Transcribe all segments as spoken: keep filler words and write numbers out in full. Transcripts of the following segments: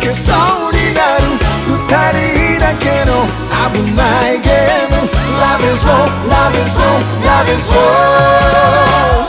けそうになる二人だけの危ないゲーム Love is war, love is war, love is war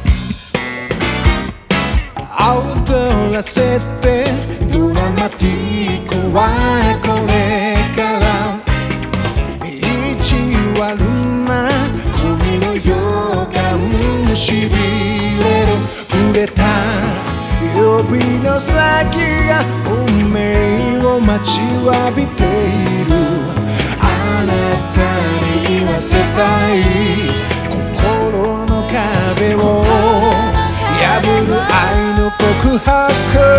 踊らせてドラマティックはこれから意地悪な恋の予感しびれる触れた指の先が運命を待ちわびているあなたに言わせたい心の壁を破る愛の告白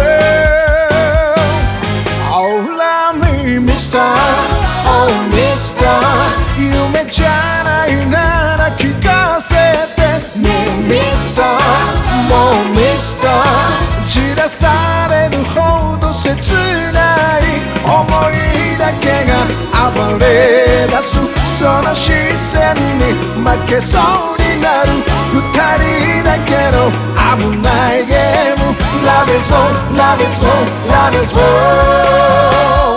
Oh love me mister Oh mister 夢じゃないなら聞かせてね Mister もう Mister 散らされるほど切ない思いだけが暴れ出すその視線に負けそうになる二人だけの危ないゲーム Love is war, love is war, love is war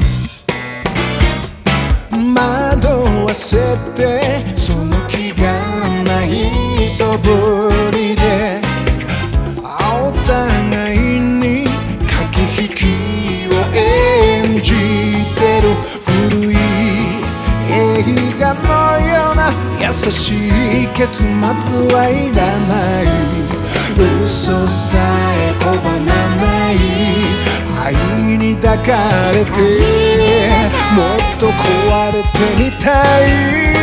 惑わせてその気がない素振りでお互いに駆け引きを演じてる古い映画のような優しい結末はいらない嘘さえ拒まない愛に抱かれてもっと壊れてみたい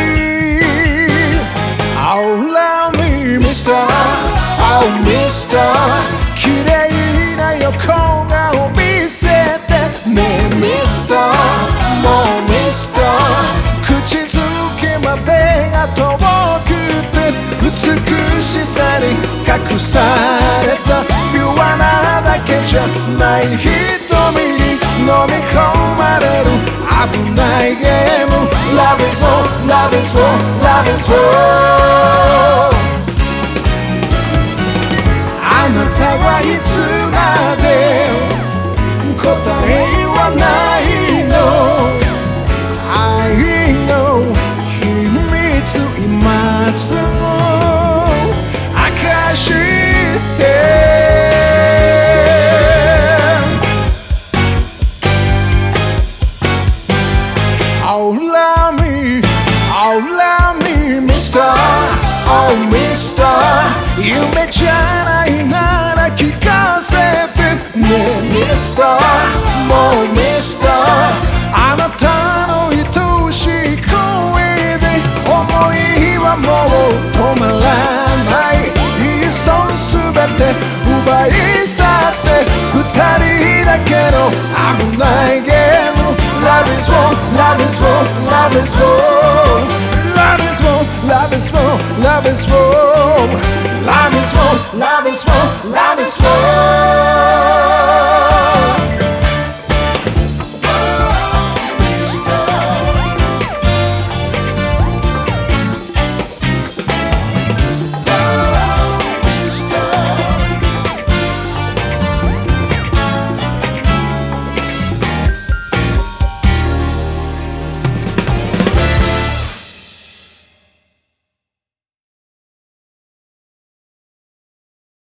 Oh love me mister Oh mister 綺麗な横顔見せてね Mister もう Mister 口づけまでが遠くて美しさに隠されたピュアなだけじゃない瞳に飲み込まれる危ないゲーム Love is war, love is war, love is war あなたはいつまで答えはないの愛の秘密今すぐ明かして Oh love me, oh love me mister Oh mister 夢じゃないなら聞かせてね Mister もう Mister あなたの愛しい声で思いはもう止まらないいっそすべて奪い去って二人だけの危ないゲーム Love is war, love is war, love is war Love is war, love is war, love is war Love is war, love is war, love is war